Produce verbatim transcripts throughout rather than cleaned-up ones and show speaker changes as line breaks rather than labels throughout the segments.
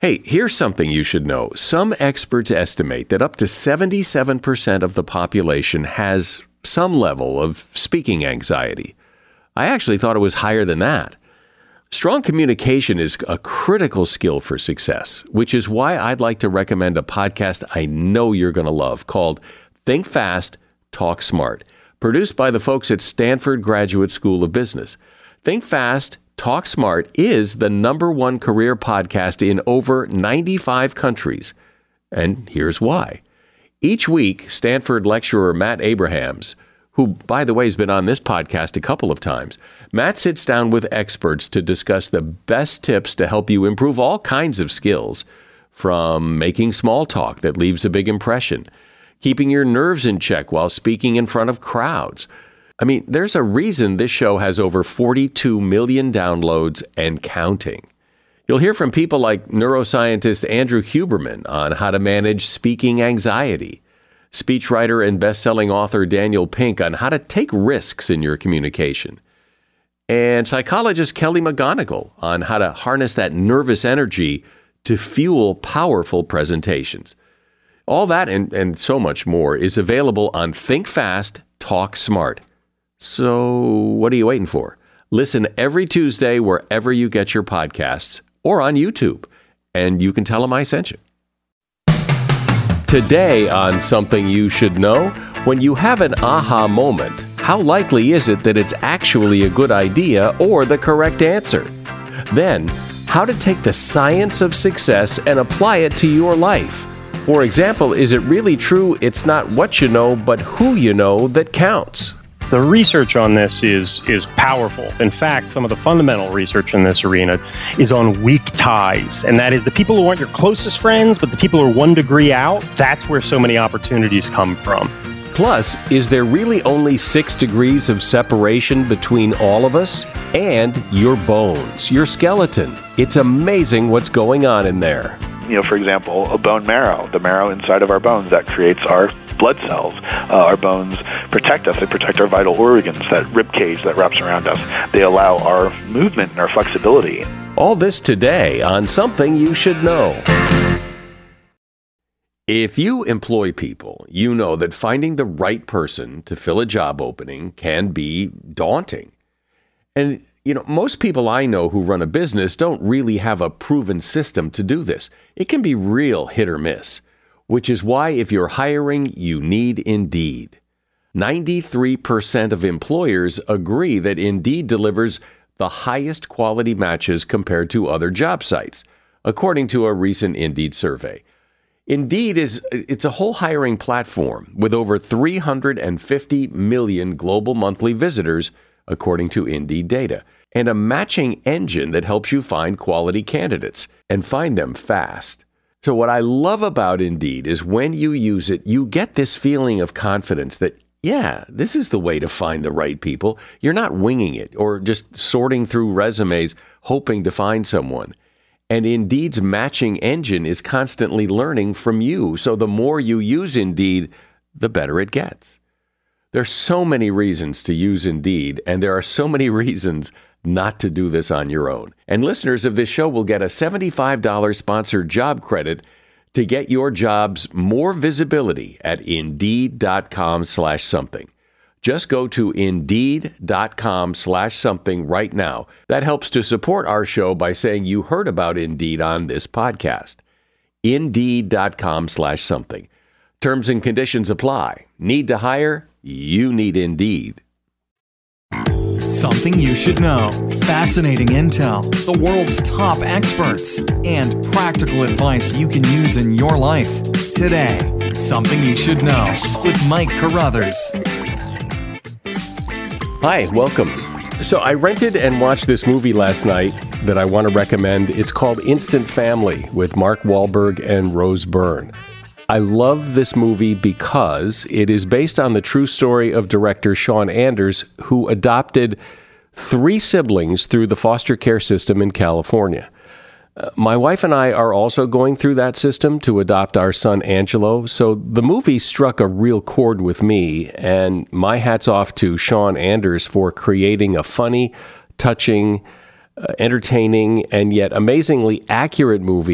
Hey, here's something you should know. Some experts estimate that up to seventy-seven percent of the population has some level of speaking anxiety. I actually thought it was higher than that. Strong communication is a critical skill for success, which is why I'd like to recommend a podcast I know you're going to love called Think Fast, Talk Smart, produced by the folks at Stanford Graduate School of Business. Think Fast, Talk Smart is the number one career podcast in over ninety-five countries. And here's why. Each week, Stanford lecturer Matt Abrahams, who, by the way, has been on this podcast a couple of times, Matt sits down with experts to discuss the best tips to help you improve all kinds of skills, from making small talk that leaves a big impression, keeping your nerves in check while speaking in front of crowds. I mean, there's a reason this show has over forty-two million downloads and counting. You'll hear from people like neuroscientist Andrew Huberman on how to manage speaking anxiety, speechwriter and best-selling author Daniel Pink on how to take risks in your communication, and psychologist Kelly McGonigal on how to harness that nervous energy to fuel powerful presentations. All that and, and so much more is available on Think Fast, Talk Smart. So what are you waiting for? Listen every Tuesday wherever you get your podcasts or on YouTube, and you can tell them I sent you. Today on Something You Should Know, when you have an aha moment, how likely is it that it's actually a good idea or the correct answer? Then, how to take the science of success and apply it to your life. For example, is it really true it's not what you know, but who you know that counts?
The research on this is is powerful. In fact, some of the fundamental research in this arena is on weak ties. And that is the people who aren't your closest friends, but the people who are one degree out. That's where so many opportunities come from.
Plus, is there really only six degrees of separation between all of us and your bones, your skeleton? It's amazing what's going on in there.
You know, for example, a bone marrow, the marrow inside of our bones that creates our blood cells. Uh, our bones protect us. They protect our vital organs, that rib cage that wraps around us. They allow our movement and our flexibility.
All this today on Something You Should Know. If you employ people, you know that finding the right person to fill a job opening can be daunting. And, you know, most people I know who run a business don't really have a proven system to do this. It can be real hit or miss, which is why if you're hiring, you need Indeed. ninety-three percent of employers agree that Indeed delivers the highest quality matches compared to other job sites, according to a recent Indeed survey. Indeed is it's a whole hiring platform with over three hundred fifty million global monthly visitors, according to Indeed data, and a matching engine that helps you find quality candidates and find them fast. So what I love about Indeed is when you use it, you get this feeling of confidence that, yeah, this is the way to find the right people. You're not winging it or just sorting through resumes hoping to find someone. And Indeed's matching engine is constantly learning from you. So the more you use Indeed, the better it gets. There's so many reasons to use Indeed, and there are so many reasons not to do this on your own. And listeners of this show will get a seventy-five dollars sponsored job credit to get your jobs more visibility at Indeed.com slash something. Just go to Indeed.com slash something right now. That helps to support our show by saying you heard about Indeed on this podcast. Indeed.com slash something. Terms and conditions apply. Need to hire? You need Indeed.
Something you should know. Fascinating intel, the world's top experts, and practical advice you can use in your life. Today, Something You Should Know with Mike Carruthers.
Hi, welcome. So I rented and watched this movie last night that I want to recommend. It's called Instant Family with Mark Wahlberg and Rose Byrne. I love this movie because it is based on the true story of director Sean Anders, who adopted three siblings through the foster care system in California. Uh, my wife and I are also going through that system to adopt our son Angelo, so the movie struck a real chord with me, and my hat's off to Sean Anders for creating a funny, touching, uh, entertaining, and yet amazingly accurate movie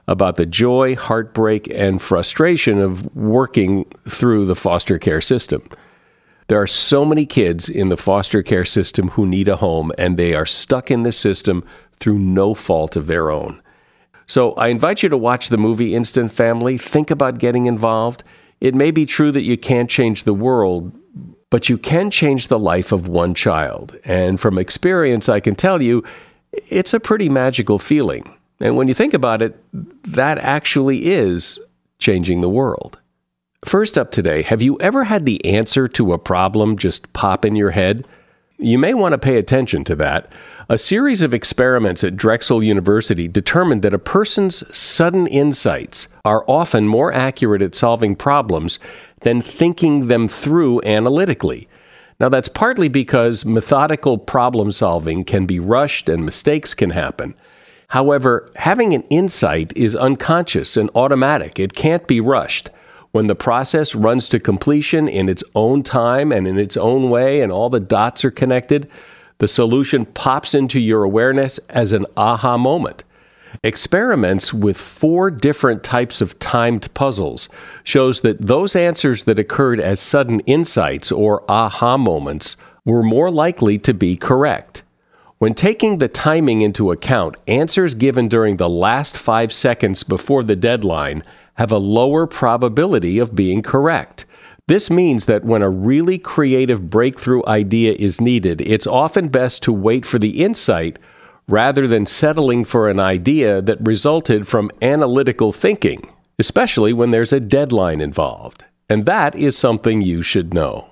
about the joy, heartbreak, and frustration of working through the foster care system. There are so many kids in the foster care system who need a home, and they are stuck in this system through no fault of their own. So I invite you to watch the movie Instant Family. Think about getting involved. It may be true that you can't change the world, but you can change the life of one child. And from experience, I can tell you, it's a pretty magical feeling. And when you think about it, that actually is changing the world. First up today, have you ever had the answer to a problem just pop in your head? You may want to pay attention to that. A series of experiments at Drexel University determined that a person's sudden insights are often more accurate at solving problems than thinking them through analytically. Now, that's partly because methodical problem solving can be rushed and mistakes can happen. However, having an insight is unconscious and automatic. It can't be rushed. When the process runs to completion in its own time and in its own way and all the dots are connected, the solution pops into your awareness as an aha moment. Experiments with four different types of timed puzzles shows that those answers that occurred as sudden insights or aha moments were more likely to be correct. When taking the timing into account, answers given during the last five seconds before the deadline have a lower probability of being correct. This means that when a really creative breakthrough idea is needed, it's often best to wait for the insight rather than settling for an idea that resulted from analytical thinking, especially when there's a deadline involved. And that is something you should know.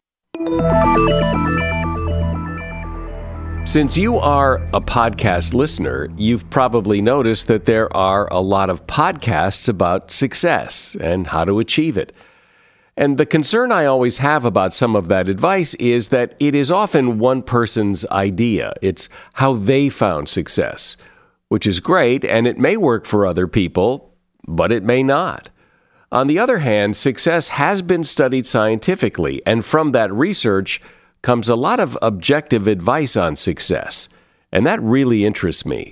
Since you are a podcast listener, you've probably noticed that there are a lot of podcasts about success and how to achieve it. And the concern I always have about some of that advice is that it is often one person's idea. It's how they found success, which is great, and it may work for other people, but it may not. On the other hand, success has been studied scientifically, and from that research comes a lot of objective advice on success, and that really interests me.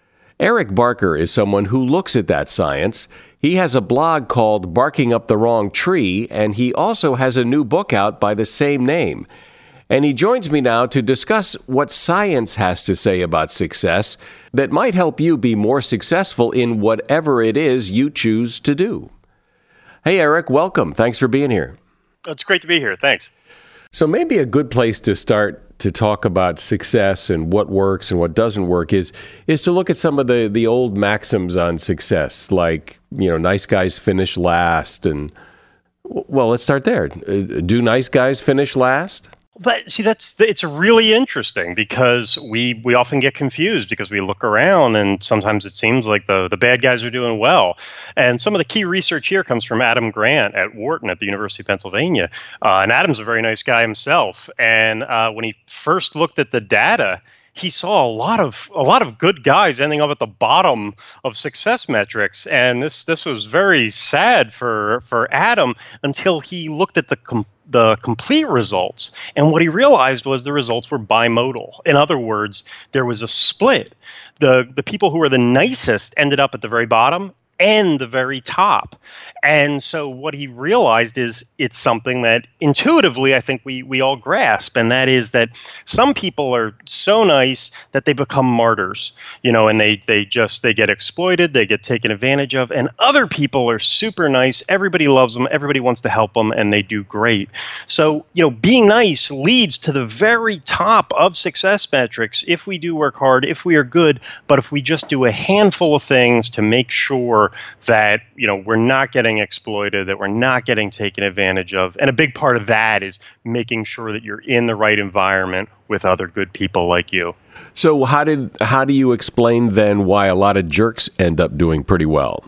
Eric Barker is someone who looks at that science. He has a blog called Barking Up the Wrong Tree, and he also has a new book out by the same name. And he joins me now to discuss what science has to say about success that might help you be more successful in whatever it is you choose to do. Hey, Eric, welcome. Thanks for being here.
It's great to be here. Thanks.
So maybe a good place to start to talk about success and what works and what doesn't work is is to look at some of the, the old maxims on success, like, you know, nice guys finish last. And, well, let's start there. Do nice guys finish last?
But see, that's it's really interesting because we we often get confused because we look around and sometimes it seems like the, the bad guys are doing well. And some of the key research here comes from Adam Grant at Wharton at the University of Pennsylvania. Uh, and Adam's a very nice guy himself. And uh, when he first looked at the data, he saw a lot of a lot of good guys ending up at the bottom of success metrics, and this this was very sad for for Adam until he looked at the com- the complete results, and what he realized was the results were bimodal. In other words, there was a split. The the people who were the nicest ended up at the very bottom and the very top. And so what he realized is it's something that intuitively I think we we all grasp, and that is that some people are so nice that they become martyrs, you know, and they they just they get exploited, they get taken advantage of, and other people are super nice, everybody loves them, everybody wants to help them, and they do great. So, you know, being nice leads to the very top of success metrics if we do work hard, if we are good, but if we just do a handful of things to make sure that, you know, we're not getting exploited, that we're not getting taken advantage of. And a big part of that is making sure that you're in the right environment with other good people like you.
So how did how do you explain then why a lot of jerks end up doing pretty well?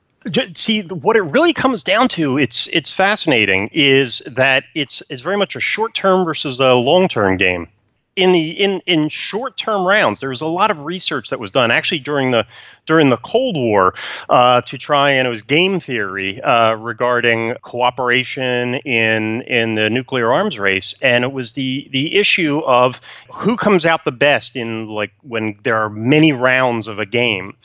See, what it really comes down to, it's it's fascinating, is that it's it's very much a short-term versus a long-term game. In the in, in short-term rounds, there was a lot of research that was done actually during the during the Cold War uh, to try, and it was game theory uh, regarding cooperation in in the nuclear arms race, and it was the the issue of who comes out the best in like when there are many rounds of a game.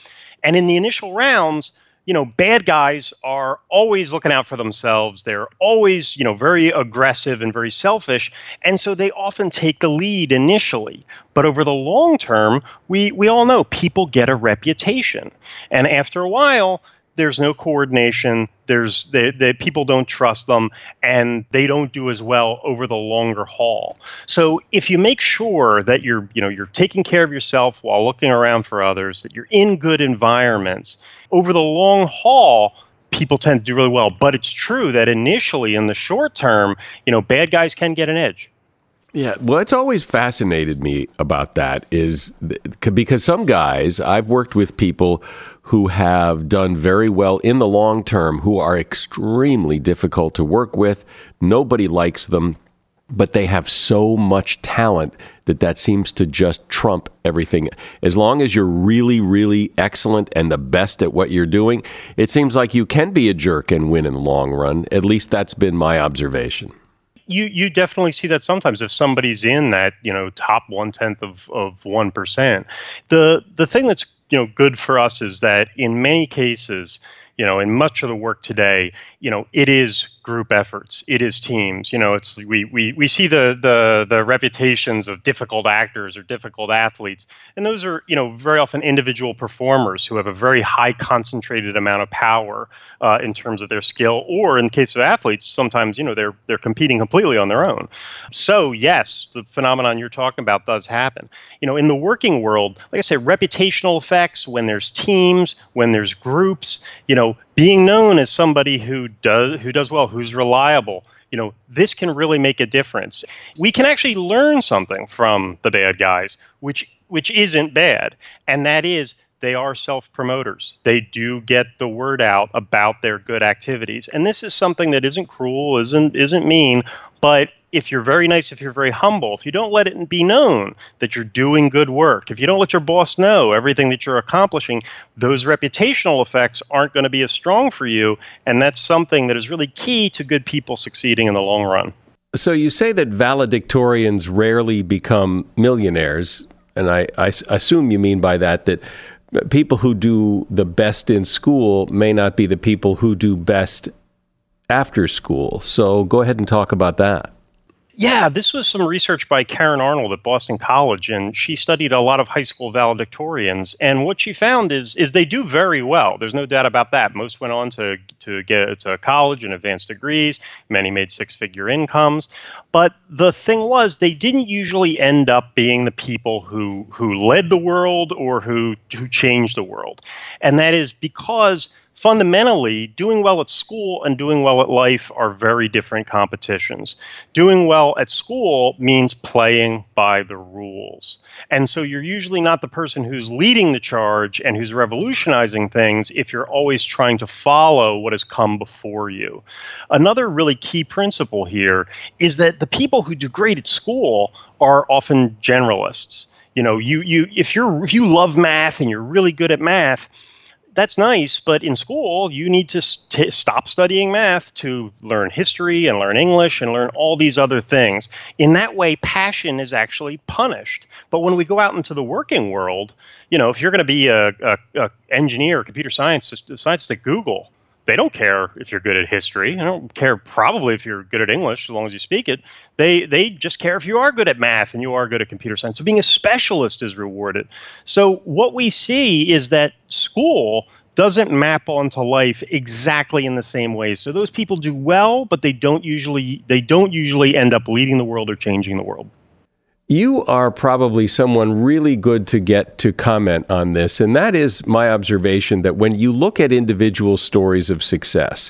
And in the initial rounds, you know, bad guys are always looking out for themselves. They're always, you know, very aggressive and very selfish. And so they often take the lead initially. But over the long term, we, we all know people get a reputation. And after a while, there's no coordination. There's the, the people don't trust them, and they don't do as well over the longer haul. So if you make sure that you're, you know, you're taking care of yourself while looking around for others, that you're in good environments, over the long haul, people tend to do really well. But it's true that initially, in the short term, you know, bad guys can get an edge.
Yeah, what's always fascinated me about that is because some guys, I've worked with people who have done very well in the long term, who are extremely difficult to work with. Nobody likes them, but they have so much talent that that seems to just trump everything. As long as you're really, really excellent and the best at what you're doing, it seems like you can be a jerk and win in the long run. At least that's been my observation.
You you definitely see that sometimes if somebody's in that, you know, top one tenth of of one percent. The the thing that's, you know, good for us is that in many cases, you know, in much of the work today, you know, it is group efforts. It is teams. You know, it's we we we see the the the reputations of difficult actors or difficult athletes, and those are, you know, very often individual performers who have a very high concentrated amount of power uh, in terms of their skill. Or in the case of athletes, sometimes, you know, they're they're competing completely on their own. So yes, the phenomenon you're talking about does happen. You know, in the working world, like I say, reputational effects when there's teams, when there's groups, you know, being known as somebody who does who does well, who's reliable, you know, this can really make a difference. We can actually learn something from the bad guys, which which isn't bad, and that is they are self-promoters. They do get the word out about their good activities, and this is something that isn't cruel, isn't isn't mean, but if you're very nice, if you're very humble, if you don't let it be known that you're doing good work, if you don't let your boss know everything that you're accomplishing, those reputational effects aren't going to be as strong for you. And that's something that is really key to good people succeeding in the long run.
So you say that valedictorians rarely become millionaires. And I, I assume you mean by that that people who do the best in school may not be the people who do best after school. So go ahead and talk about that.
Yeah, this was some research by Karen Arnold at Boston College, and she studied a lot of high school valedictorians. And what she found is is they do very well. There's no doubt about that. Most went on to to get to college and advanced degrees. Many made six-figure incomes. But the thing was, they didn't usually end up being the people who who led the world or who who changed the world. And that is because fundamentally, doing well at school and doing well at life are very different competitions. Doing well at school means playing by the rules. And so you're usually not the person who's leading the charge and who's revolutionizing things if you're always trying to follow what has come before you. Another really key principle here is that the people who do great at school are often generalists. You know, you you if you're if you love math and you're really good at math, that's nice, but in school, you need to st- stop studying math to learn history and learn English and learn all these other things. In that way, passion is actually punished. But when we go out into the working world, you know, if you're going to be a, a, a engineer, a computer scientist, scientist at Google, they don't care if you're good at history. They don't care probably if you're good at English, as long as you speak it. They they just care if you are good at math and you are good at computer science. So being a specialist is rewarded. So what we see is that school doesn't map onto life exactly in the same way. So those people do well, but they don't usually they don't usually end up leading the world or changing the world.
You are probably someone really good to get to comment on this, and that is my observation that when you look at individual stories of success,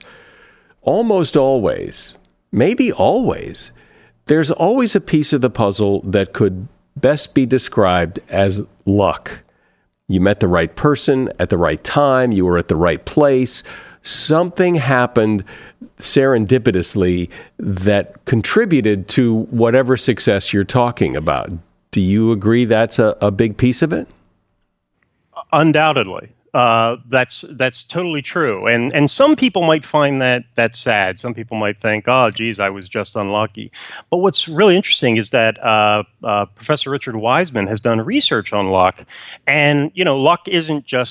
almost always, maybe always, there's always a piece of the puzzle that could best be described as luck. You met the right person at the right time, you were at the right place, something happened serendipitously that contributed to whatever success you're talking about. Do you agree that's a, a big piece of it?
Undoubtedly. Uh, that's that's totally true. And and some people might find that that's sad. Some people might think, oh, geez, I was just unlucky. But what's really interesting is that uh, uh, Professor Richard Wiseman has done research on luck. And, you know, luck isn't just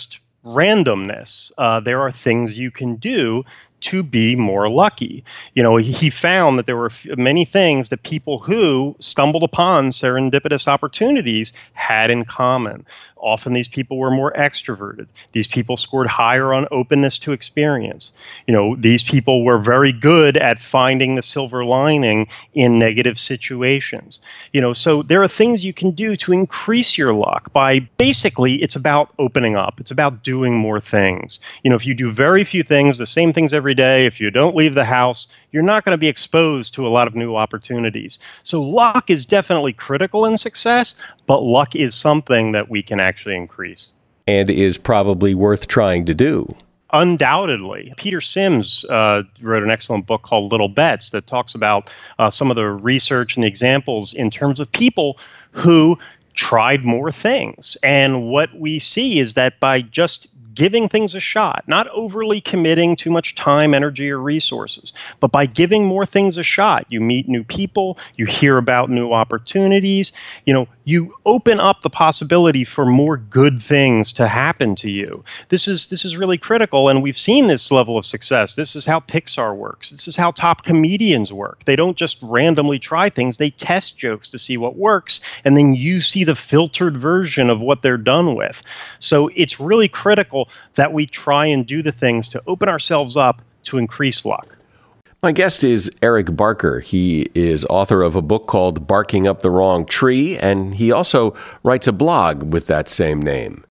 randomness. Uh, there are things you can do to be more lucky. You know, he found that there were many things that people who stumbled upon serendipitous opportunities had in common. Often these people were more extroverted. These people scored higher on openness to experience. You know, these people were very good at finding the silver lining in negative situations. You know, so there are things you can do to increase your luck by basically it's about opening up. It's about doing more things. You know, if you do very few things, the same things every day, if you don't leave the house, you're not going to be exposed to a lot of new opportunities. So luck is definitely critical in success, but luck is something that we can actually increase.
And is probably worth trying to do.
Undoubtedly. Peter Sims uh, wrote an excellent book called Little Bets that talks about uh, some of the research and the examples in terms of people who tried more things. And what we see is that by just giving things a shot, not overly committing too much time, energy, or resources, but by giving more things a shot, you meet new people, you hear about new opportunities, you know, you open up the possibility for more good things to happen to you. This is this is really critical, and we've seen this level of success. This is how Pixar works. This is how top comedians work. They don't just randomly try things, they test jokes to see what works, and then you see the filtered version of what they're done with. So it's really critical that we try and do the things to open ourselves up to increase luck.
My guest is Eric Barker. He is author of a book called Barking Up the Wrong Tree, and he also writes a blog with that same name.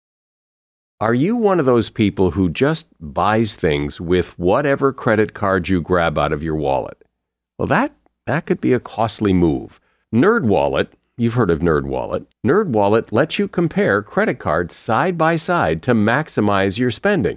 Are you one of those people who just buys things with whatever credit card you grab out of your wallet? Well, that, that could be a costly move. NerdWallet, you've heard of NerdWallet. NerdWallet lets you compare credit cards side by side to maximize your spending.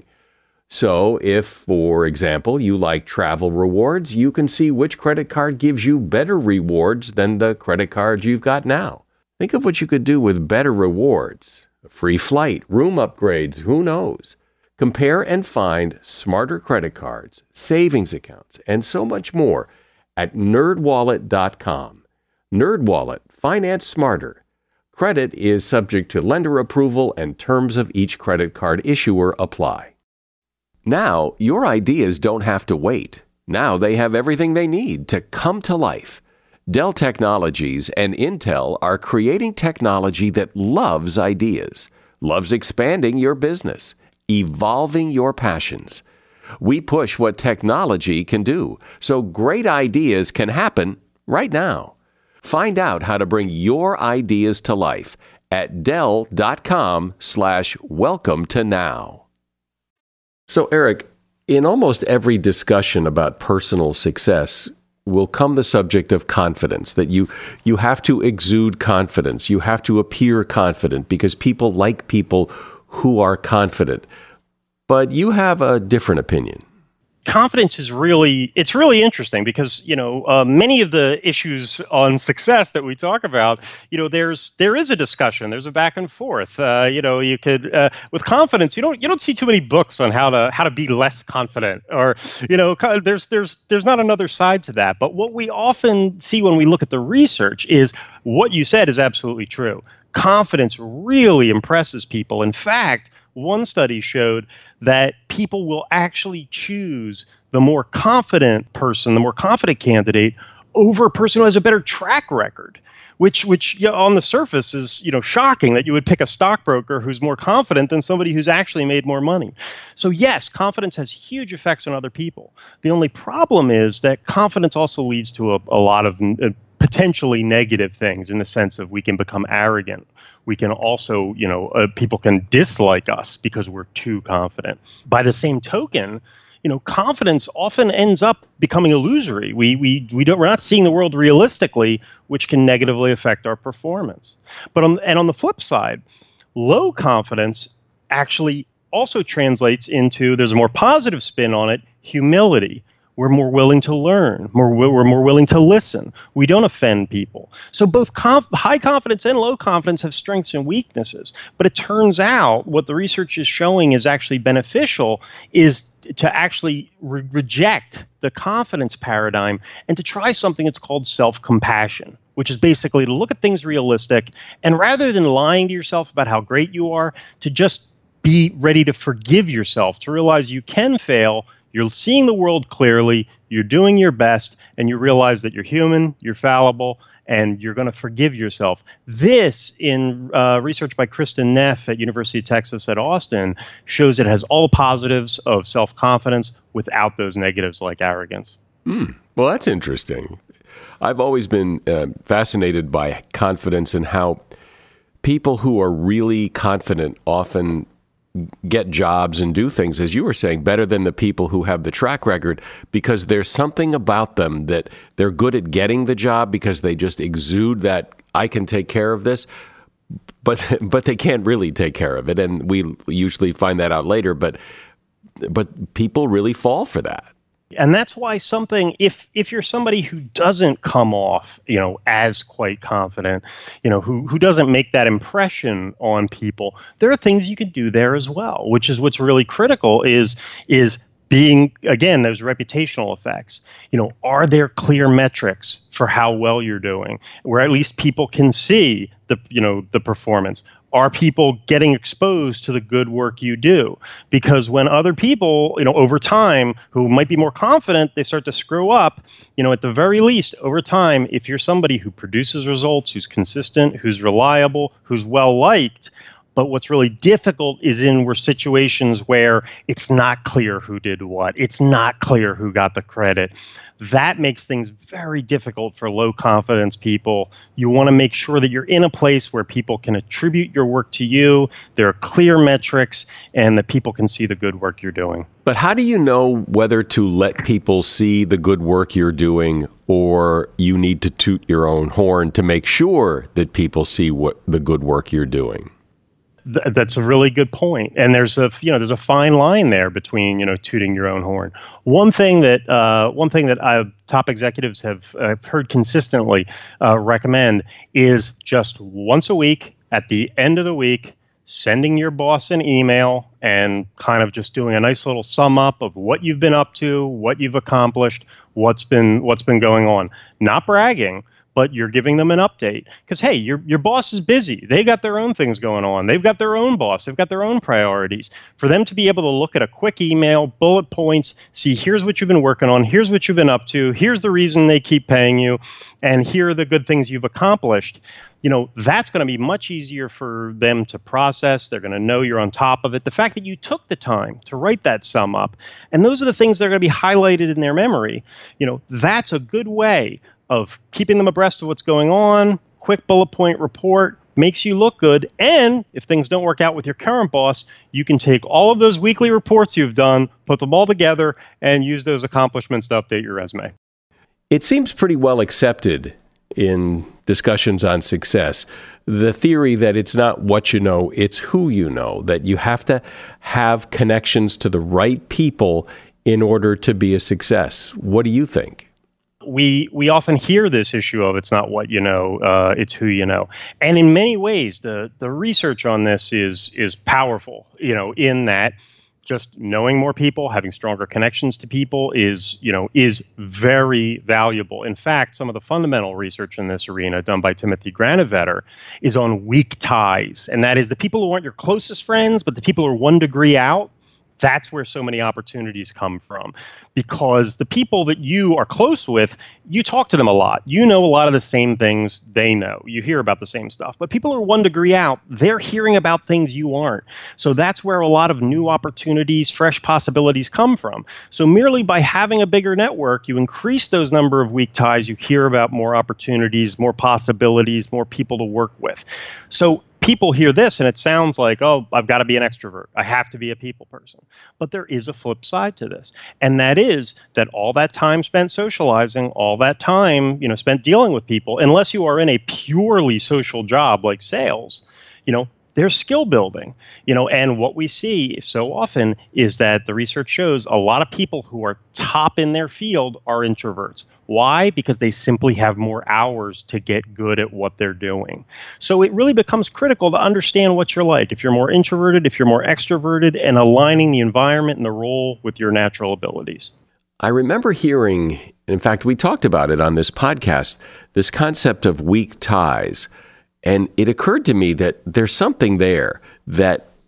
So if, for example, you like travel rewards, you can see which credit card gives you better rewards than the credit card you've got now. Think of what you could do with better rewards. A free flight, room upgrades, who knows? Compare and find smarter credit cards, savings accounts, and so much more at nerd wallet dot com. NerdWallet, finance smarter. Credit is subject to lender approval and terms of each credit card issuer apply. Now, your ideas don't have to wait. Now they have everything they need to come to life. Dell Technologies and Intel are creating technology that loves ideas, loves expanding your business, evolving your passions. We push what technology can do, so great ideas can happen right now. Find out how to bring your ideas to life at dell.com slash welcome to now. So, Eric, in almost every discussion about personal success will come the subject of confidence, that you, you have to exude confidence. You have to appear confident because people like people who are confident. But you have a different opinion.
Confidence is really, it's really interesting because, you know, uh, many of the issues on success that we talk about, you know, there's, there is a discussion, there's a back and forth. Uh, you know, you could, uh, with confidence, you don't, you don't see too many books on how to, how to be less confident or, you know, there's, there's, there's not another side to that. But what we often see when we look at the research is what you said is absolutely true. Confidence really impresses people. In fact, one study showed that people will actually choose the more confident person, the more confident candidate, over a person who has a better track record, which, which you know, on the surface is, you know, shocking that you would pick a stockbroker who's more confident than somebody who's actually made more money. So yes, confidence has huge effects on other people. The only problem is that confidence also leads to a, a lot of uh, potentially negative things in the sense of we can become arrogant. We can also, you know, uh, people can dislike us because we're too confident. By the same token, you know, confidence often ends up becoming illusory. We we we don't we're not seeing the world realistically, which can negatively affect our performance. But on and on the flip side, low confidence actually also translates into, there's a more positive spin on it, humility. We're more willing to learn. More, we're more willing to listen. We don't offend people. So both conf- high confidence and low confidence have strengths and weaknesses. But it turns out what the research is showing is actually beneficial is to actually re- reject the confidence paradigm and to try something that's called self-compassion, which is basically to look at things realistic and rather than lying to yourself about how great you are, to just be ready to forgive yourself, to realize you can fail. You're seeing the world clearly, you're doing your best, and you realize that you're human, you're fallible, and you're going to forgive yourself. This, in uh, research by Kristen Neff at University of Texas at Austin, shows it has all the positives of self-confidence without those negatives like arrogance.
Mm. Well, that's interesting. I've always been uh, fascinated by confidence and how people who are really confident often get jobs and do things, as you were saying, better than the people who have the track record, because there's something about them that they're good at getting the job because they just exude that I can take care of this, but but they can't really take care of it. And we usually find that out later, but but people really fall for that.
And that's why something, if if you're somebody who doesn't come off, you know, as quite confident, you know, who who doesn't make that impression on people, there are things you can do there as well, which is what's really critical is is being, again, those reputational effects. You know, are there clear metrics for how well you're doing, where at least people can see the, you know, the performance? Are people getting exposed to the good work you do? Because when other people, you know, over time, who might be more confident, they start to screw up, you know, at the very least, over time, if you're somebody who produces results, who's consistent, who's reliable, who's well-liked, but what's really difficult is in where situations where it's not clear who did what. It's not clear who got the credit. That makes things very difficult for low confidence people. You want to make sure that you're in a place where people can attribute your work to you. There are clear metrics and that people can see the good work you're doing.
But how do you know whether to let people see the good work you're doing, or you need to toot your own horn to make sure that people see what the good work you're doing?
Th- that's a really good point. And there's a, you know, there's a fine line there between, you know, tooting your own horn. One thing that, uh, one thing that I, top executives have uh, heard consistently uh, recommend is just once a week, at the end of the week, sending your boss an email and kind of just doing a nice little sum up of what you've been up to, what you've accomplished, what's been, what's been going on. Not bragging, but you're giving them an update because, hey, your your boss is busy. They got their own things going on. They've got their own boss. They've got their own priorities. For them to be able to look at a quick email, bullet points, see here's what you've been working on, here's what you've been up to, here's the reason they keep paying you, and here are the good things you've accomplished. You know, that's going to be much easier for them to process. They're going to know you're on top of it. The fact that you took the time to write that sum up, and those are the things that are going to be highlighted in their memory, you know, that's a good way of keeping them abreast of what's going on. Quick bullet point report makes you look good. And if things don't work out with your current boss, you can take all of those weekly reports you've done, put them all together, and use those accomplishments to update your resume.
It seems pretty well accepted in discussions on success, the theory that it's not what you know, it's who you know, that you have to have connections to the right people in order to be a success. What do you think?
We we often hear this issue of it's not what you know, uh, it's who you know. And in many ways, the the research on this is is powerful, you know, in that just knowing more people, having stronger connections to people is, you know, is very valuable. In fact, some of the fundamental research in this arena done by Timothy Granovetter is on weak ties. And that is the people who aren't your closest friends, but the people who are one degree out. That's where so many opportunities come from, because the people that you are close with, you talk to them a lot. You know a lot of the same things they know. You hear about the same stuff. But people who are one degree out, they're hearing about things you aren't. So that's where a lot of new opportunities, fresh possibilities come from. So merely by having a bigger network, you increase those number of weak ties. You hear about more opportunities, more possibilities, more people to work with. So people hear this and it sounds like, oh, I've got to be an extrovert. I have to be a people person. But there is a flip side to this. And that is that all that time spent socializing, all that time, you know, spent dealing with people, unless you are in a purely social job like sales, you know, there's skill building, you know, and what we see so often is that the research shows a lot of people who are top in their field are introverts. Why? Because they simply have more hours to get good at what they're doing. So it really becomes critical to understand what you're like. If you're more introverted, if you're more extroverted, and aligning the environment and the role with your natural abilities.
I remember hearing, in fact, we talked about it on this podcast, this concept of weak ties. And it occurred to me that there's something there, that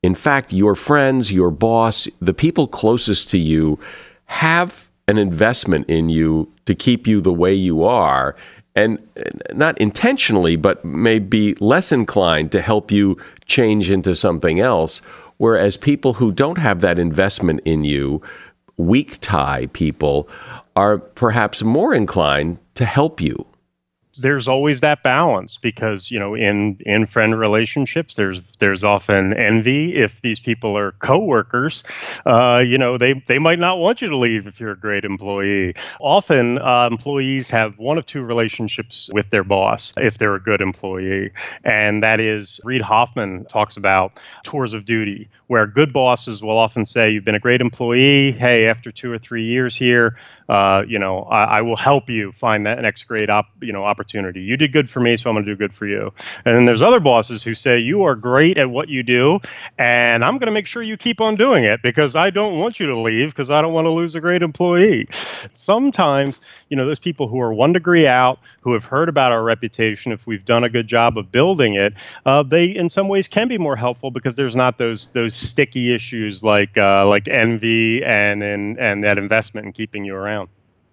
In fact, your friends, your boss, the people closest to you have an investment in you to keep you the way you are, and not intentionally, but may be less inclined to help you change into something else. Whereas people who don't have that investment in you, weak tie people, are perhaps more inclined to help you.
There's always that balance because, you know, in, in friend relationships, there's there's often envy. If these people are coworkers, uh, you know, they, they might not want you to leave if you're a great employee. Often uh, employees have one of two relationships with their boss if they're a good employee. And that is, Reid Hoffman talks about tours of duty, where good bosses will often say, you've been a great employee. Hey, after two or three years here, uh, you know, I, I will help you find that next great op, you know, opportunity. You did good for me, so I'm going to do good for you. And then there's other bosses who say, you are great at what you do, and I'm going to make sure you keep on doing it because I don't want you to leave because I don't want to lose a great employee. Sometimes, you know, those people who are one degree out, who have heard about our reputation, if we've done a good job of building it, uh, they in some ways can be more helpful because there's not those those sticky issues like uh, like envy and, and and that investment in keeping you around.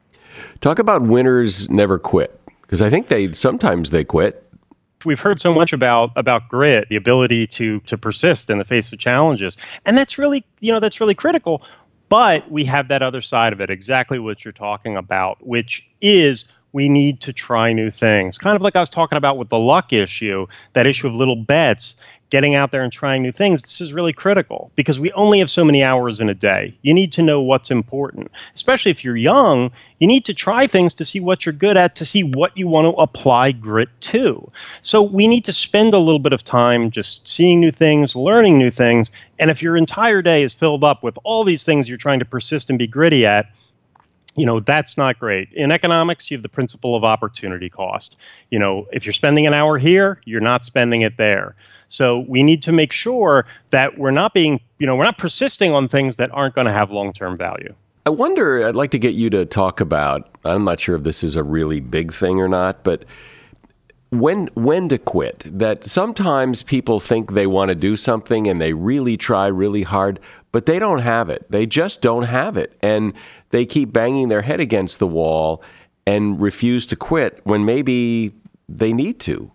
Talk about winners never quit, because I think they sometimes they quit.
We've heard so much about about grit, the ability to to persist in the face of challenges, and that's really you know that's really critical. But we have that other side of it, exactly what you're talking about, which is we need to try new things. Kind of like I was talking about with the luck issue, that issue of little bets, getting out there and trying new things. This is really critical because we only have so many hours in a day. You need to know what's important. Especially if you're young, you need to try things to see what you're good at, to see what you want to apply grit to. So we need to spend a little bit of time just seeing new things, learning new things. And if your entire day is filled up with all these things you're trying to persist and be gritty at, you know, that's not great. In economics, you have the principle of opportunity cost. You know, if you're spending an hour here, you're not spending it there. So we need to make sure that we're not being, you know, we're not persisting on things that aren't going to have long-term value.
I wonder, I'd like to get you to talk about, I'm not sure if this is a really big thing or not, but when when to quit. That sometimes people think they want to do something and they really try really hard, but they don't have it. They just don't have it. And they keep banging their head against the wall and refuse to quit when maybe they need to.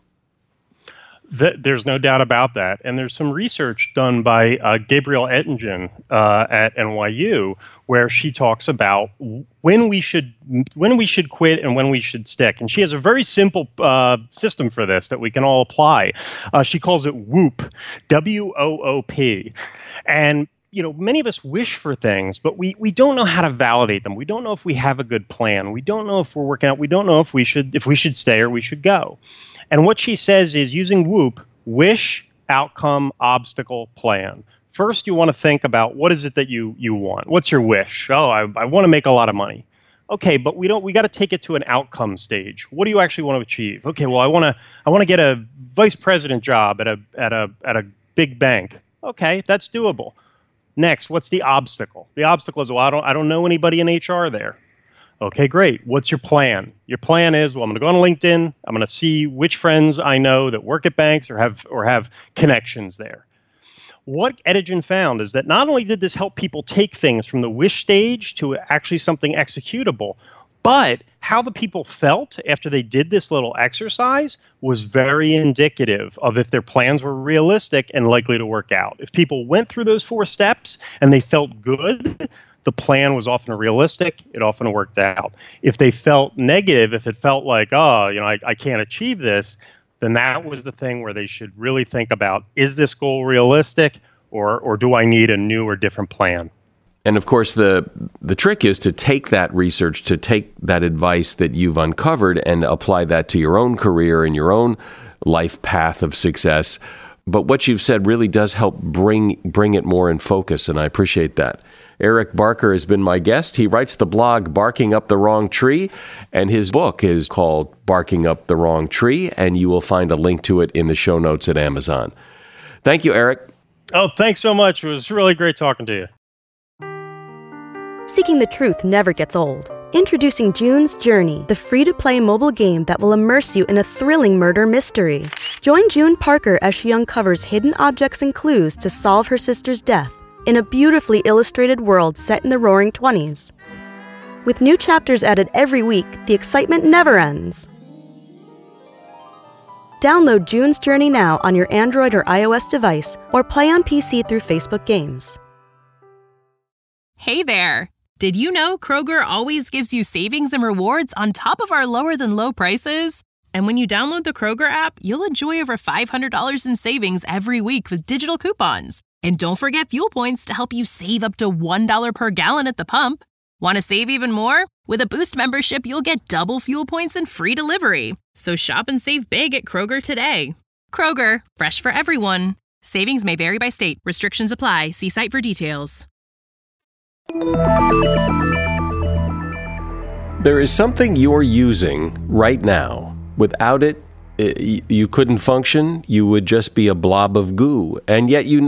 There's no doubt about that. And there's some research done by uh, Gabrielle Ettingen uh, at N Y U where she talks about when we should when we should quit and when we should stick. And she has a very simple uh, system for this that we can all apply. Uh, she calls it WOOP, W O O P. And you know, many of us wish for things, but we, we don't know how to validate them. We don't know if we have a good plan. We don't know if we're working out. We don't know if we should if we should stay or we should go. And what she says is using WOOP, wish, outcome, obstacle, plan. First, you want to think about what is it that you you want? What's your wish? Oh, I, I want to make a lot of money. Okay, but we don't. We got to take it to an outcome stage. What do you actually want to achieve? Okay, well, I want to I want to get a vice president job at a at a at a big bank. Okay, that's doable. Next, what's the obstacle? The obstacle is, well, I don't I don't know anybody in H R there. Okay, great. What's your plan? Your plan is, well, I'm going to go on LinkedIn. I'm going to see which friends I know that work at banks or have or have connections there. What Ettingen found is that not only did this help people take things from the wish stage to actually something executable, but how the people felt after they did this little exercise was very indicative of if their plans were realistic and likely to work out. If people went through those four steps and they felt good, the plan was often realistic. It often worked out. If they felt negative, if it felt like, oh, you know, I, I can't achieve this, then that was the thing where they should really think about, is this goal realistic or or do I need a new or different plan?
And of course, the the trick is to take that research, to take that advice that you've uncovered and apply that to your own career and your own life path of success. But what you've said really does help bring bring it more in focus, and I appreciate that. Eric Barker has been my guest. He writes the blog Barking Up the Wrong Tree, and his book is called Barking Up the Wrong Tree, and you will find a link to it in the show notes at Amazon. Thank you, Eric.
Oh, thanks so much. It was really great talking to you.
Seeking the truth never gets old. Introducing June's Journey, the free-to-play mobile game that will immerse you in a thrilling murder mystery. Join June Parker as she uncovers hidden objects and clues to solve her sister's death in a beautifully illustrated world set in the Roaring Twenties. With new chapters added every week, the excitement never ends. Download June's Journey now on your Android or iOS device, or play on P C through Facebook Games.
Hey there! Did you know Kroger always gives you savings and rewards on top of our lower-than-low prices? And when you download the Kroger app, you'll enjoy over five hundred dollars in savings every week with digital coupons. And don't forget fuel points to help you save up to one dollar per gallon at the pump. Want to save even more? With a Boost membership, you'll get double fuel points and free delivery. So shop and save big at Kroger today. Kroger, fresh for everyone. Savings may vary by state. Restrictions apply. See site for details.
There is something you're using right now. Without it, you couldn't function. You would just be a blob of goo. And yet you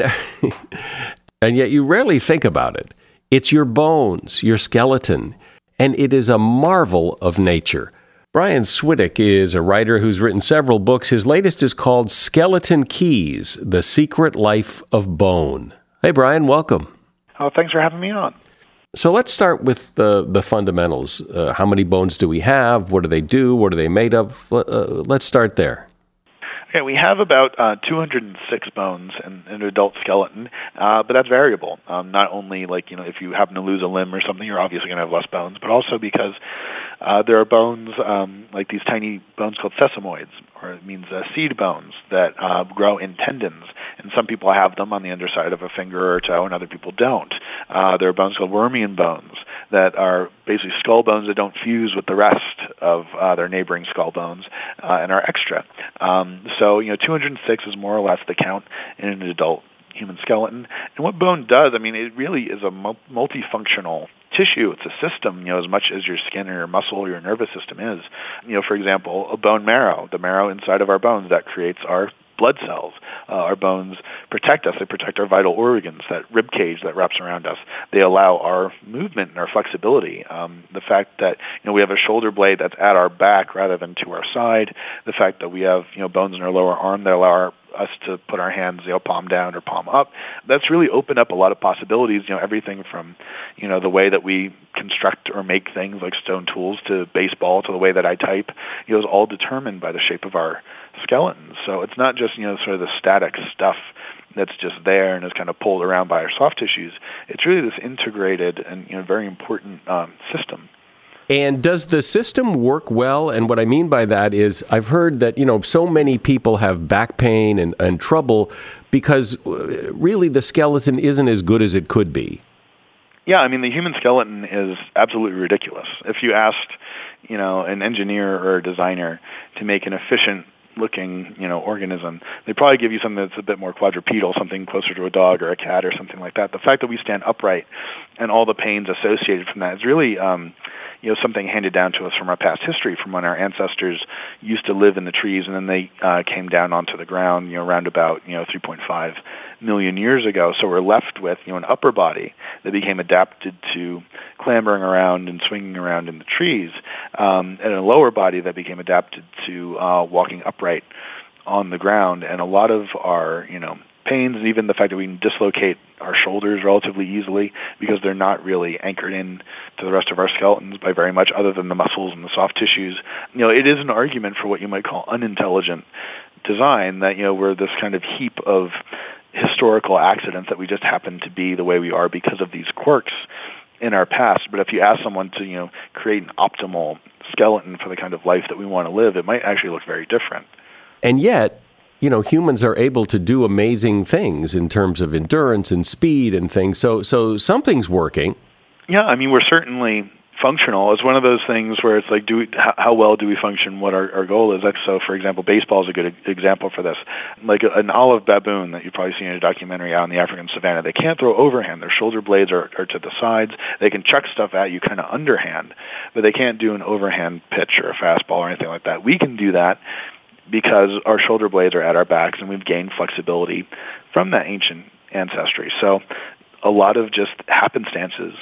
and yet you rarely think about it. It's your bones, your skeleton, and it is a marvel of nature. Brian Swidek is a writer who's written several books. His latest is called Skeleton Keys: The Secret Life of Bone. Hey, Brian, welcome.
Oh, thanks for having me on.
So let's start with the, the fundamentals. Uh, how many bones do we have? What do they do? What are they made of? Uh, let's start there.
Okay, we have about uh, two hundred six bones in, in an adult skeleton, uh, but that's variable. Um, not only like, you know, if you happen to lose a limb or something, you're obviously going to have less bones, but also because uh, there are bones, um, like these tiny bones called sesamoids, or it means uh, seed bones that uh, grow in tendons. And some people have them on the underside of a finger or toe, and other people don't. Uh, there are bones called wormian bones that are basically skull bones that don't fuse with the rest of uh, their neighboring skull bones uh, and are extra. Um, so, you know, two hundred six is more or less the count in an adult human skeleton. And what bone does, I mean, it really is a multifunctional tissue. It's a system, you know, as much as your skin or your muscle or your nervous system is. You know, for example, a bone marrow, the marrow inside of our bones that creates our blood cells. Uh, our bones protect us. They protect our vital organs, that rib cage that wraps around us. They allow our movement and our flexibility. Um, the fact that, you know, we have a shoulder blade that's at our back rather than to our side. The fact that we have, you know, bones in our lower arm that allow our us to put our hands, you know, palm down or palm up. That's really opened up a lot of possibilities, you know, everything from, you know, the way that we construct or make things like stone tools to baseball to the way that I type, you know, is all determined by the shape of our skeletons. So it's not just, you know, sort of the static stuff that's just there and is kind of pulled around by our soft tissues. It's really this integrated and, you know, very important um, system.
And does the system work well? And what I mean by that is I've heard that, you know, so many people have back pain and, and trouble because really the skeleton isn't as good as it could be.
Yeah, I mean, the human skeleton is absolutely ridiculous. If you asked, you know, an engineer or a designer to make an efficient looking, you know, organism, they probably give you something that's a bit more quadrupedal, something closer to a dog or a cat or something like that. The fact that we stand upright and all the pains associated from that is really, um, you know, something handed down to us from our past history, from when our ancestors used to live in the trees and then they uh, came down onto the ground, you know, around about, you know, three point five million years ago. So we're left with, you know, an upper body that became adapted to clambering around and swinging around in the trees, um, and a lower body that became adapted to uh, walking upright on the ground. And a lot of our, you know, pains, and even the fact that we can dislocate our shoulders relatively easily because they're not really anchored in to the rest of our skeletons by very much other than the muscles and the soft tissues. You know, it is an argument for what you might call unintelligent design, that, you know, we're this kind of heap of historical accidents that we just happen to be the way we are because of these quirks in our past. But if you ask someone to, you know, create an optimal skeleton for the kind of life that we want to live, it might actually look very different.
And yet, you know, humans are able to do amazing things in terms of endurance and speed and things. So, so something's working.
Yeah, I mean, we're certainly functional. It's one of those things where it's like, do we, how, how well do we function? What our, our goal is. Like, so, for example, baseball is a good example for this. Like a, an olive baboon that you've probably seen in a documentary out in the African savannah, they can't throw overhand. Their shoulder blades are, are to the sides. They can chuck stuff at you kind of underhand, but they can't do an overhand pitch or a fastball or anything like that. We can do that because our shoulder blades are at our backs, and we've gained flexibility from that ancient ancestry. So a lot of just happenstances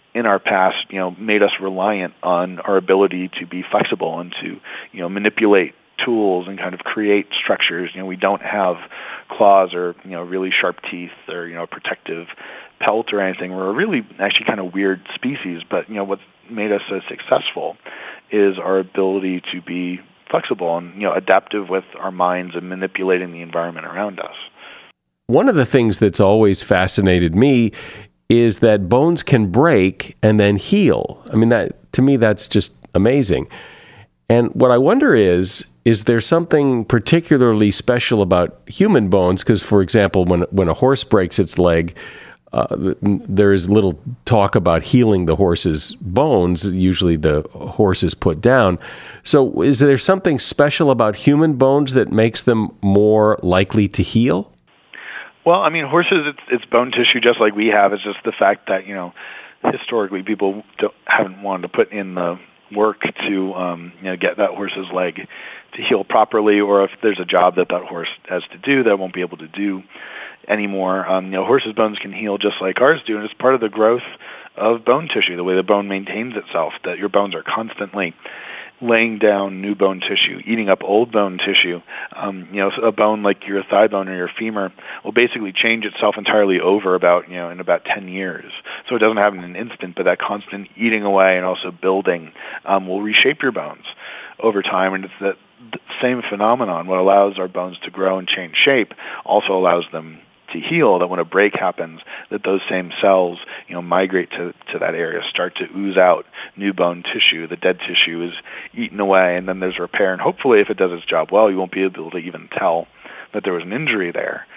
in our past, you know, made us reliant on our ability to be flexible and to, you know, manipulate tools and kind of create structures. You know, we don't have claws or, you know, really sharp teeth or, you know, protective pelt or anything. We're a really actually kind of weird species, but, you know, what's made us so successful is our ability to be flexible and, you know, adaptive with our minds and manipulating the environment around us.
One of the things that's always fascinated me is that bones can break and then heal. I mean, that to me, that's just amazing. And what I wonder is, is there something particularly special about human bones? Because, for example, when when a horse breaks its leg, uh, there is little talk about healing the horse's bones. Usually the horse is put down. So is there something special about human bones that makes them more likely to heal?
Well, I mean, horses, it's, it's bone tissue just like we have. It's just the fact that, you know, historically people don't, haven't wanted to put in the work to, um, you know, get that horse's leg to heal properly, or if there's a job that that horse has to do that won't be able to do anymore. Um, you know, horses' bones can heal just like ours do, and it's part of the growth of bone tissue, the way the bone maintains itself, that your bones are constantly laying down new bone tissue, eating up old bone tissue. Um, you know, a bone like your thigh bone or your femur will basically change itself entirely over about, you know, in about ten years. So it doesn't happen in an instant, but that constant eating away and also building um, will reshape your bones over time. And it's that same phenomenon. What allows our bones to grow and change shape also allows them to heal, that when a break happens, that those same cells, you know, migrate to, to that area, start to ooze out new bone tissue. The dead tissue is eaten away, and then there's repair. And hopefully, if it does its job well, you won't be able to even tell that there was an injury there.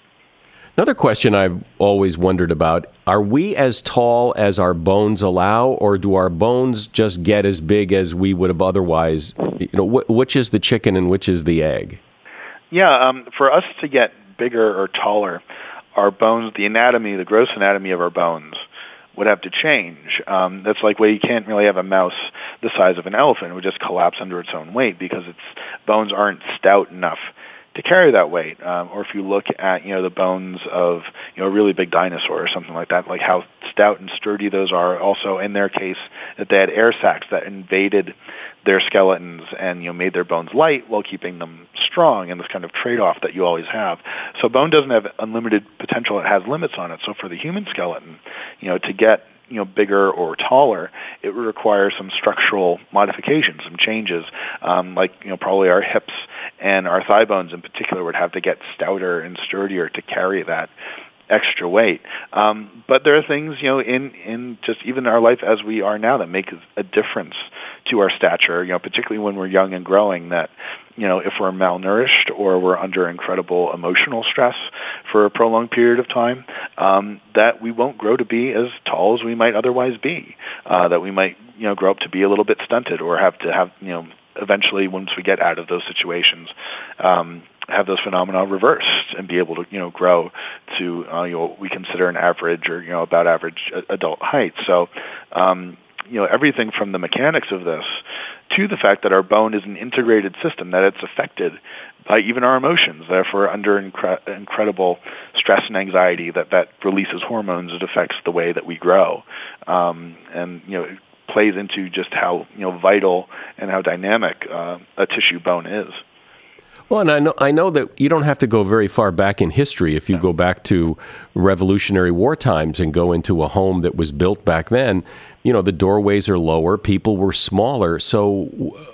Another question I've always wondered about, are we as tall as our bones allow, or do our bones just get as big as we would have otherwise? You know, wh- which is the chicken and which is the egg?
Yeah, um, for us to get bigger or taller, our bones, the anatomy, the gross anatomy of our bones would have to change. Um, that's like, well, you can't really have a mouse the size of an elephant. It would just collapse under its own weight because its bones aren't stout enough to carry that weight. Um, or if you look at, you know, the bones of, you know, a really big dinosaur or something like that, like how stout and sturdy those are. Also, in their case, that they had air sacs that invaded their skeletons and, you know, made their bones light while keeping them strong, and this kind of trade-off that you always have. So bone doesn't have unlimited potential. It has limits on it. So for the human skeleton, you know, to get, you know, bigger or taller, it would require some structural modifications, some changes, um, like, you know, probably our hips and our thigh bones in particular would have to get stouter and sturdier to carry that extra weight. Um, but there are things, you know, in, in just even our life as we are now that make a difference to our stature, you know, particularly when we're young and growing, that, you know, if we're malnourished or we're under incredible emotional stress for a prolonged period of time, um, that we won't grow to be as tall as we might otherwise be, uh, that we might, you know, grow up to be a little bit stunted or have to have, you know, eventually once we get out of those situations, um, have those phenomena reversed and be able to, you know, grow to, uh, you know, what we consider an average or, you know, about average adult height. So, um, you know, everything from the mechanics of this to the fact that our bone is an integrated system, that it's affected by even our emotions. Therefore, under incre- incredible stress and anxiety, that that releases hormones. It affects the way that we grow. Um, and, you know, it plays into just how, you know, vital and how dynamic uh, a tissue bone is.
Well, and I know I know that you don't have to go very far back in history. If you go back to Revolutionary War times and go into a home that was built back then, you know, the doorways are lower, people were smaller. So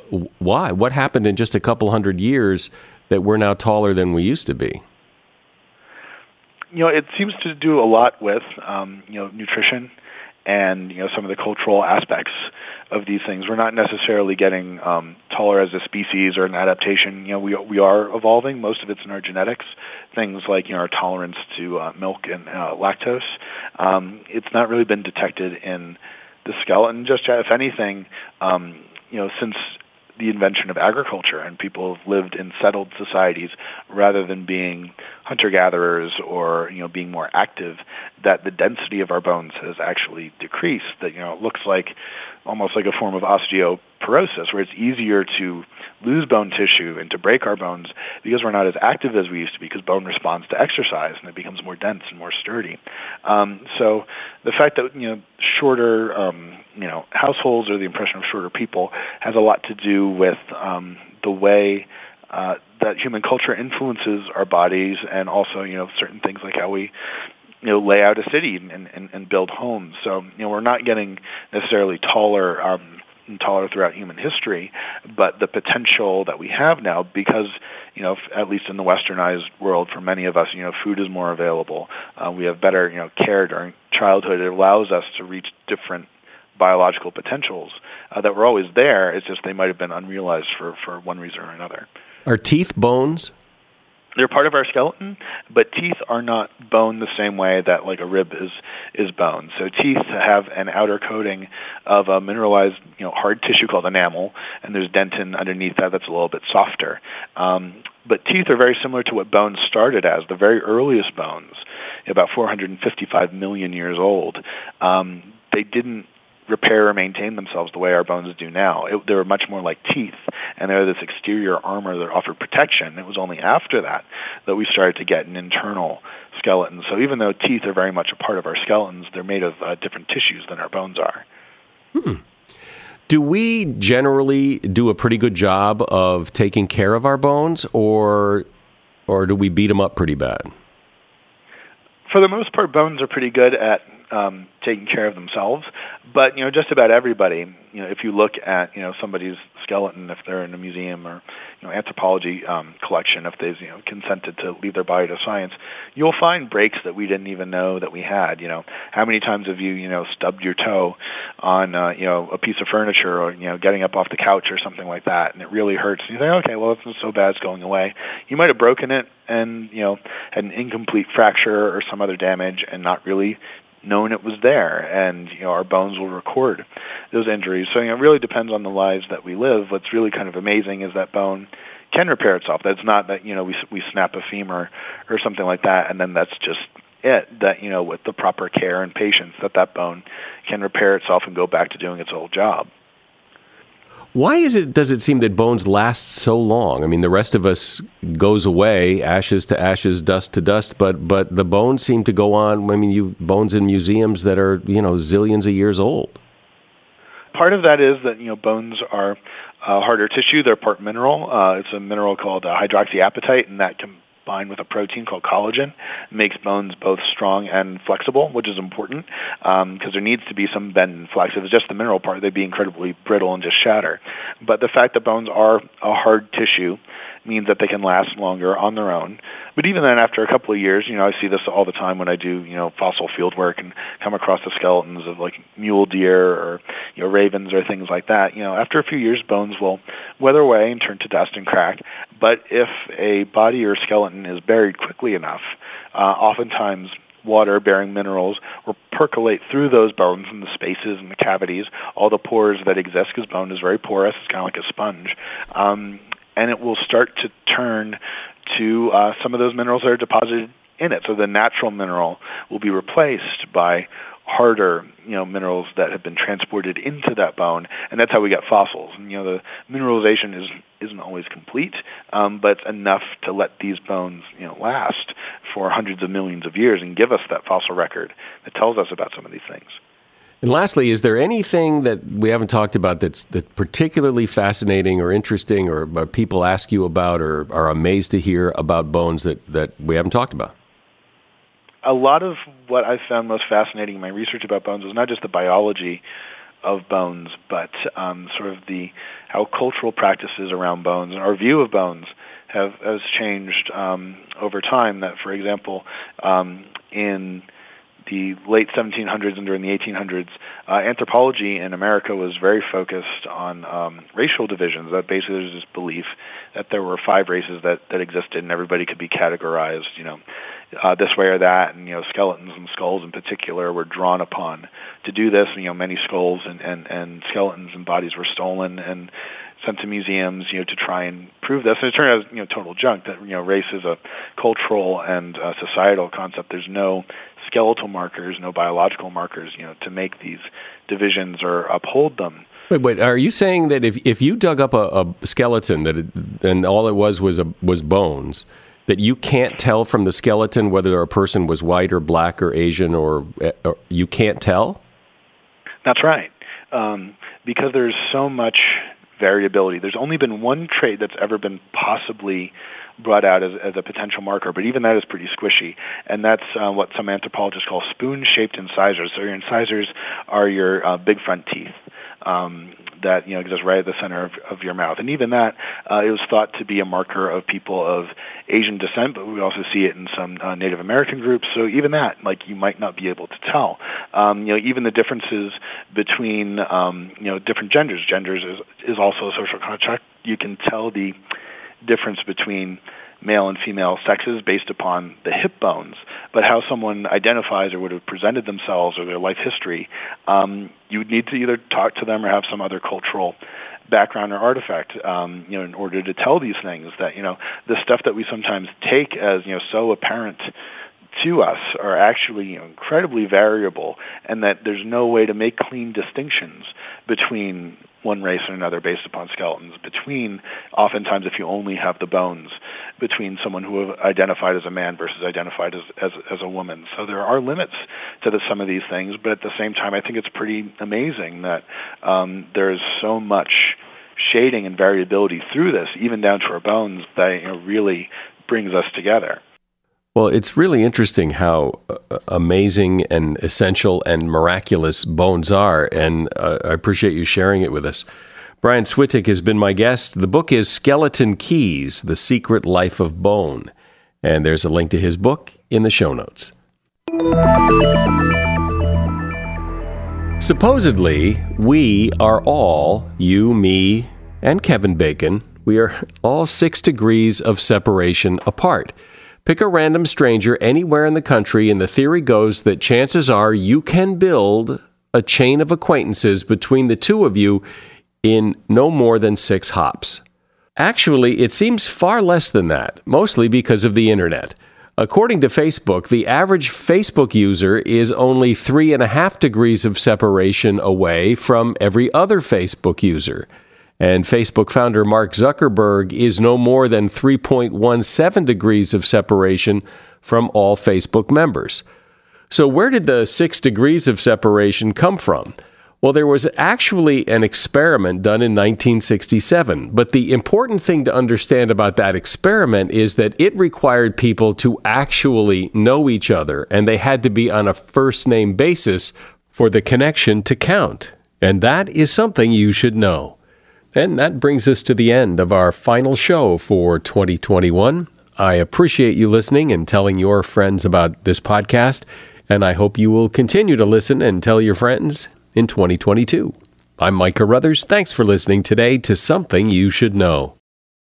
why? What happened in just a couple hundred years that we're now taller than we used to be?
You know, it seems to do a lot with, um, you know, nutrition and, you know, some of the cultural aspects of these things. We're not necessarily getting um, taller as a species or an adaptation. You know, we we are evolving. Most of it's in our genetics. Things like, you know, our tolerance to uh, milk and uh, lactose. Um, it's not really been detected in the skeleton just yet. If anything, um, you know, since the invention of agriculture and people have lived in settled societies rather than being hunter-gatherers or, you know, being more active, that the density of our bones has actually decreased. That, you know, it looks like almost like a form of osteoporosis, where it's easier to lose bone tissue and to break our bones because we're not as active as we used to be, because bone responds to exercise and it becomes more dense and more sturdy. Um, so the fact that, you know, shorter, um, you know, households or the impression of shorter people has a lot to do with um, the way uh, that human culture influences our bodies, and also, you know, certain things like how we, you know, lay out a city and, and, and build homes. So, you know, we're not getting necessarily taller, um, taller throughout human history, but the potential that we have now, because, you know, at least in the westernized world, for many of us, you know, food is more available. Uh, we have better, you know, care during childhood. It allows us to reach different biological potentials uh, that were always there. It's just they might have been unrealized for, for one reason or another.
Are teeth bones?
They're part of our skeleton, but teeth are not bone the same way that like a rib is is bone. So teeth have an outer coating of a mineralized, you know, hard tissue called enamel, and there's dentin underneath that that's a little bit softer. Um, but teeth are very similar to what bones started as. The very earliest bones, about four hundred fifty-five million years old, um, they didn't repair or maintain themselves the way our bones do now. It, they were much more like teeth, and they're this exterior armor that offered protection. It was only after that that we started to get an internal skeleton. So even though teeth are very much a part of our skeletons, they're made of uh, different tissues than our bones are.
Hmm. Do we generally do a pretty good job of taking care of our bones, or or do we beat them up pretty bad?
For the most part, bones are pretty good at um, taking care of themselves. But, you know, just about everybody, you know, if you look at, you know, somebody's skeleton, if they're in a museum or, you know, anthropology um, collection, if they've, you know, consented to leave their body to science, you'll find breaks that we didn't even know that we had. You know, how many times have you, you know, stubbed your toe on, uh, you know, a piece of furniture, or, you know, getting up off the couch or something like that, and it really hurts. And you think, okay, well, it's not so bad, it's going away. You might have broken it and, you know, had an incomplete fracture or some other damage and not really known it was there, and, you know, our bones will record those injuries. So, you know, it really depends on the lives that we live. What's really kind of amazing is that bone can repair itself. That's not that, you know, we we snap a femur or something like that, and then that's just it. That, you know, with the proper care and patience, that that bone can repair itself and go back to doing its old job.
Why is it, does it seem that bones last so long? I mean, the rest of us goes away, ashes to ashes, dust to dust, but but the bones seem to go on. I mean, you bones in museums that are, you know, zillions of years old.
Part of that is that, you know, bones are uh, harder tissue. They're part mineral. Uh, it's a mineral called uh, hydroxyapatite, and that can combined with a protein called collagen, makes bones both strong and flexible, which is important because um, there needs to be some bend and flex. If it's just the mineral part, they'd be incredibly brittle and just shatter. But the fact that bones are a hard tissue means that they can last longer on their own. But even then, after a couple of years, you know, I see this all the time when I do, you know, fossil field work and come across the skeletons of like mule deer or, you know, ravens or things like that. You know, after a few years, bones will weather away and turn to dust and crack. But if a body or skeleton is buried quickly enough, uh, oftentimes water-bearing minerals will percolate through those bones in the spaces and the cavities, all the pores that exist, because bone is very porous. It's kind of like a sponge. Um, and it will start to turn to uh, some of those minerals that are deposited in it. So the natural mineral will be replaced by harder, you know, minerals that have been transported into that bone, and that's how we get fossils. And, you know, the mineralization is, isn't always complete, um, but it's enough to let these bones, you know, last for hundreds of millions of years and give us that fossil record that tells us about some of these things.
And lastly, is there anything that we haven't talked about that's, that's particularly fascinating or interesting, or, or people ask you about or are amazed to hear about bones that, that we haven't talked about?
A lot of what I found most fascinating in my research about bones was not just the biology of bones, but um, sort of the how cultural practices around bones and our view of bones have has changed um, over time. That, for example, um, in the late seventeen hundreds and during the eighteen hundreds, uh, anthropology in America was very focused on um, racial divisions. That basically there's this belief that there were five races that, that existed and everybody could be categorized, you know, uh, this way or that. And, you know, skeletons and skulls in particular were drawn upon to do this. And, you know, many skulls and, and, and skeletons and bodies were stolen and sent to museums, you know, to try and prove this. And it turned out, you know, total junk, that, you know, race is a cultural and uh, societal concept. There's no skeletal markers, no biological markers, you know, to make these divisions or uphold them.
Wait, wait, are you saying that if, if you dug up a, a skeleton that it, and all it was was a, was bones, that you can't tell from the skeleton whether a person was white or black or Asian, or, or you can't tell?
That's right. Um, because there's so much variability. There's only been one trait that's ever been possibly brought out as, as a potential marker, but even that is pretty squishy, and that's uh, what some anthropologists call spoon-shaped incisors. So your incisors are your uh, big front teeth um, that, you know, exist right at the center of, of your mouth. And even that, uh, it was thought to be a marker of people of Asian descent, but we also see it in some uh, Native American groups. So even that, like, you might not be able to tell. Um, you know, even the differences between, um, you know, different genders. Genders is, is also a social construct. You can tell the difference between male and female sexes based upon the hip bones, but how someone identifies or would have presented themselves or their life history, um, you would need to either talk to them or have some other cultural background or artifact, um, you know, in order to tell these things. That, you know, the stuff that we sometimes take as, you know, so apparent to us are actually, you know, incredibly variable, and that there's no way to make clean distinctions between one race and another based upon skeletons, between, oftentimes if you only have the bones, between someone who identified as a man versus identified as, as, as a woman. So there are limits to the, some of these things, but at the same time, I think it's pretty amazing that um, there's so much shading and variability through this, even down to our bones, that, you know, really brings us together.
Well, it's really interesting how uh, amazing and essential and miraculous bones are, and uh, I appreciate you sharing it with us. Brian Switek has been my guest. The book is Skeleton Keys, The Secret Life of Bone, and there's a link to his book in the show notes. Supposedly, we are all, you, me, and Kevin Bacon, we are all six degrees of separation apart. Pick a random stranger anywhere in the country, and the theory goes that chances are you can build a chain of acquaintances between the two of you in no more than six hops. Actually, it seems far less than that, mostly because of the internet. According to Facebook, the average Facebook user is only three and a half degrees of separation away from every other Facebook user. And Facebook founder Mark Zuckerberg is no more than three point one seven degrees of separation from all Facebook members. So where did the six degrees of separation come from? Well, there was actually an experiment done in nineteen sixty-seven, but the important thing to understand about that experiment is that it required people to actually know each other, and they had to be on a first-name basis for the connection to count. And that is something you should know. And that brings us to the end of our final show for twenty twenty-one. I appreciate you listening and telling your friends about this podcast, and I hope you will continue to listen and tell your friends in twenty twenty-two. I'm Mike Carruthers. Thanks for listening today to Something You Should Know.